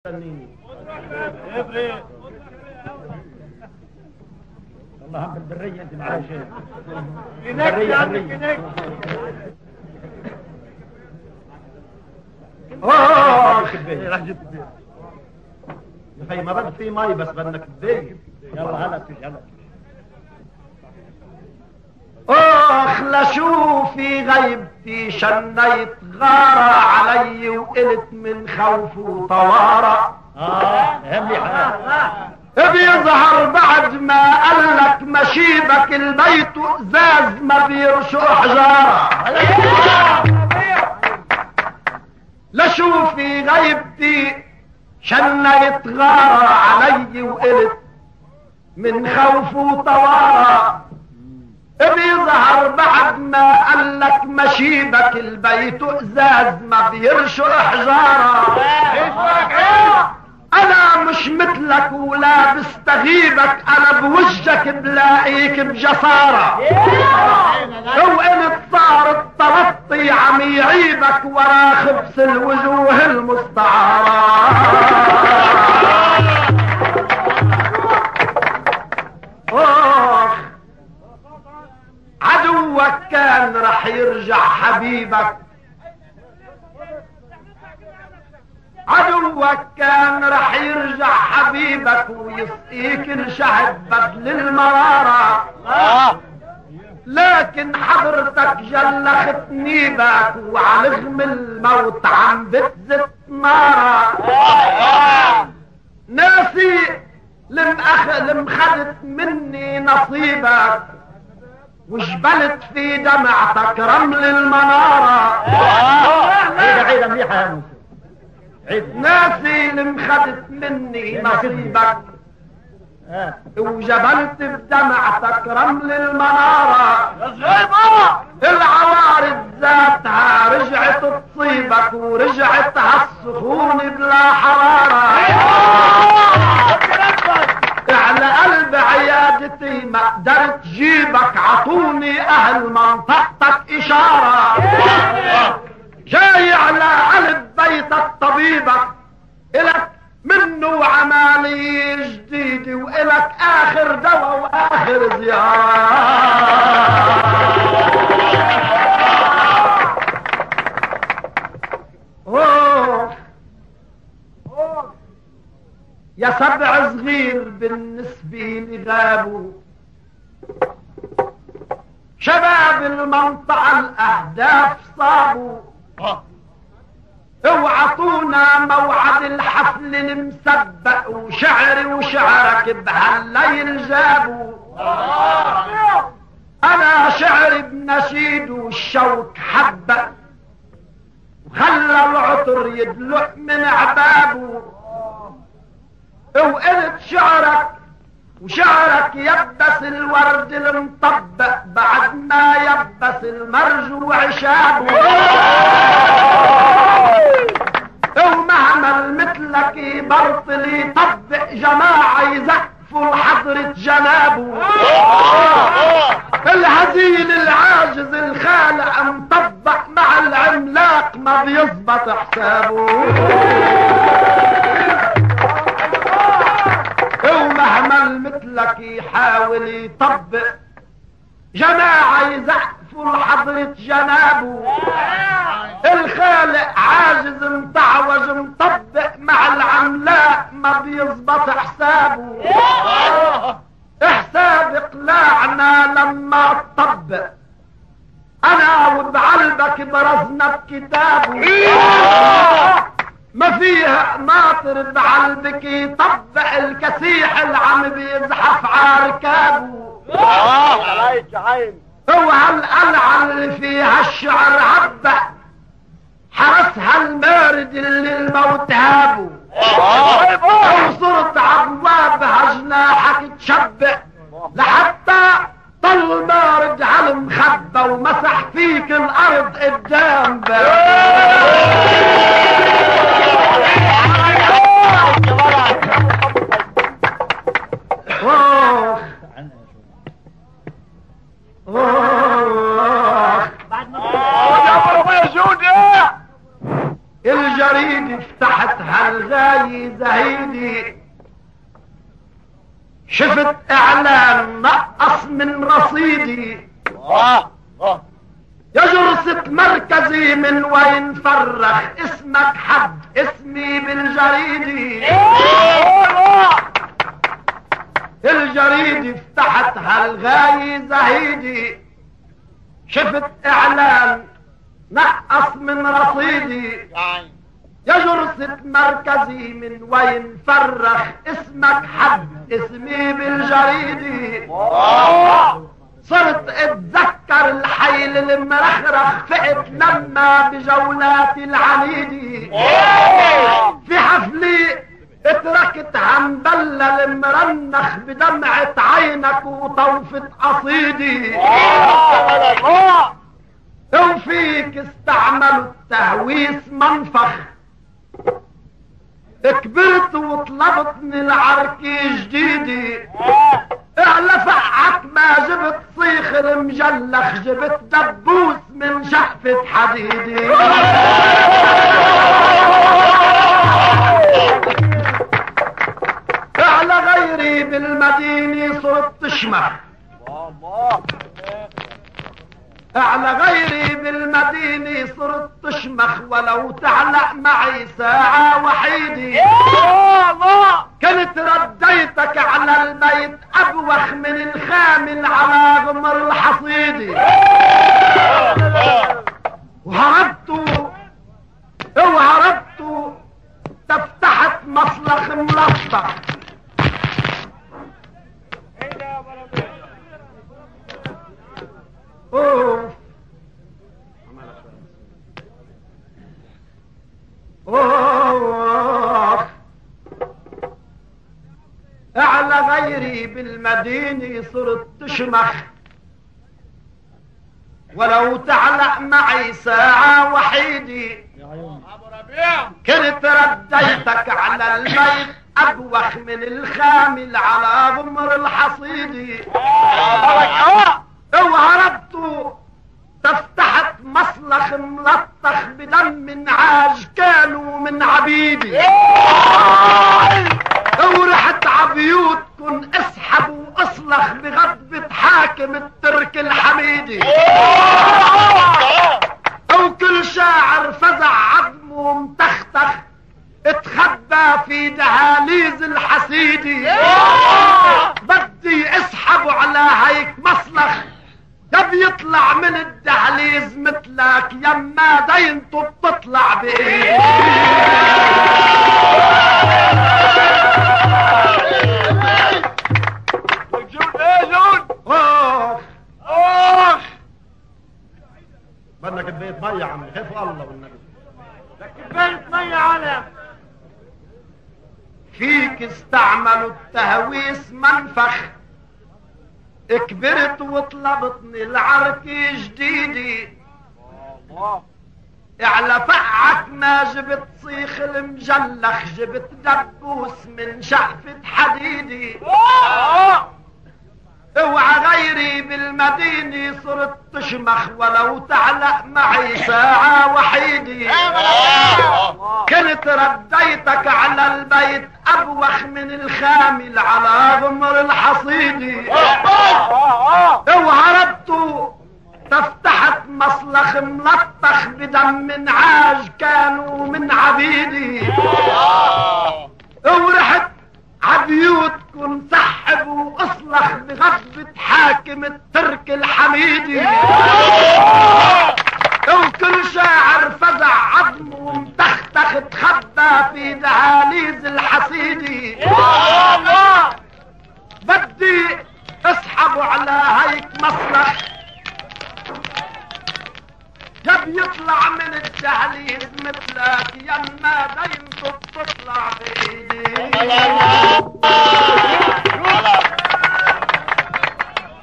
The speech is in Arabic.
والله هم بالبرية انت معايا شيء راح جبت يا خي ما بدي في مي بس بدنا كباية. يلا هلا فيش هلا اخ لشوفي غيبتي شنيت غارة علي وقلت من خوف وطوارة. بيظهر بعد ما قالك مشيبك البيت ازاز ما بيرشق حجارة. لشوفي غيبتي شنيت غارة علي وقلت من خوف وطوارة. بيظهر بعد ما قالك مشيبك البيت ازاز ما بيرشق حجارة. انا مش مثلك ولا بستغيبك، انا بوجهك بلاقيك بجسارة. وانت صار التلطي عم يعيبك ورا خبز الوجوه المستعارة. عدوك كان رح يرجع حبيبك، عدوك كان رح يرجع حبيبك ويسقيك الشهد بدل المرارة. لكن حضرتك جلخت نيبك وعلى رغم الموت عم بتزت نارة. ناسي لم خدت مني نصيبك وجبلت في دمعتك رمل المنارة. عيدة مليحة يا موسى. ناسي لمخدت مني نصيبك وجبلت بدمعتك رمل المنارة. العوارض ذاتها رجعت تصيبك ورجعت هالسخون بلا حرارة. على قلب عيادتي ما قدرت جيبك، عطوني اهل منطقتك اشارة. جاي على قلب بيتك طبيبك الك منه عملية جديدة والك اخر دواء واخر زيارة. يا سبع صغير بالنسبة لغابوا شباب المنطقة الاهداف صابوا. اوعطونا موعد الحفل المسبق وشعري وشعرك بهالليل جابوا. انا شعري بنشيد والشوك حبق وخلى العطر يدلق من عبابه. وقلت شعرك وشعرك يبس الورد المطبق بعد ما يبس المرجو عشابه. ومهما مثلك يبرطل يطبق جماعة يزقفوا لحضرة جنابه. الهزيل العاجز الخالق مطبق مع العملاق ما بيظبط حسابه. ومهما مثلك يحاول يطبق جماعة يزقفوا لحضرة جنابه. الخالق عاجز متعوج مطبق مع العملاق ما بيظبط حسابه. حساب قلاعنا لما تطبق انا وبعلبك برزنا بكتابه. ما فيها ناطر بعلبك يطبق الكسيح اللي عم بيزحف عركابه. عليك عين. هو هالقلعة اللي فيها الشعر عبق حرسها المارد اللي الموت هابه. وصرت عبوابها جناحك تشبق لحتى طل مارد على المخبى ومسح فيك الارض قدام الجريد فتحت هالغاية زهيدي شفت اعلان نقص من رصيدي يا جرسة مركزي من وين فرخ اسمك حد اسمي بالجريدي الجريدي فتحتها الغاية زهيدي شفت اعلان نقص من رصيدي يا جرسة مركزي من وين فرخ اسمك حد اسمي بالجريدي صرت اتذكر الحيل المرخرخ فقت لما بجولاتي العنيدي في حفلي اتركت هنبلل المرنخ بدمعة عينك وطوفة قصيدي وفيك استعملوا التهويس منفخ كبرت وطلبتني العركي جديدي اعلى فقعك ما جبت صيخ مجلخ جبت دبوس من شقفة حديدي اعلى غيري بالمدينة صرت تشمخ اعلى غيري بالمدينة صرت تشمخ ولو تعلق معي ساعة وحيدي كنت رديتك على البيت ابوخ من الخامل على غمر الحصيدي وهربت تفتحت مصلخ ملطخ اعلى غيري بالمدينة صرت تشمخ ولو تعلق معي ساعة وحيدي كنت رديتك على البيت ابوخ من الخامل على غمر الحصيدي وهربت تفتحت مصلخ ملطخ بدم عاج كانوا من عبيدي ورحت عبيوتكن اسحب واصلخ بغضبة حاكم الترك الحميدي وكل شاعر فزع عظمه ومتختخ اتخبى في دهاليز الحسيدي بدي اسحبه على هيك مصلخ يا بيطلع من الدهليز مثلك يما دينته بتطلع بايه جون ايه جون بدنا كباية مية يا عمي خافوا الله والنبي كباية مية على فيك استعملوا التهويس منفخ كبرت وطلبتني العركي جديدي اعلى فقعك ما جبت صيخ المجلخ جبت دبوس من شقفة حديدي اوعى غيري بالمدينة صرت تشمخ ولو تعلق معي ساعة وحيدي كنت رديتك على البيت ابوخ من الخامل على غمر الحصيدي وهربت تفتحت مصلخ ملطخ بدم عاج كانوا من عبيدي ورحت عبيوتكن سحب واصلخ بغضبة حاكم الترك الحميدي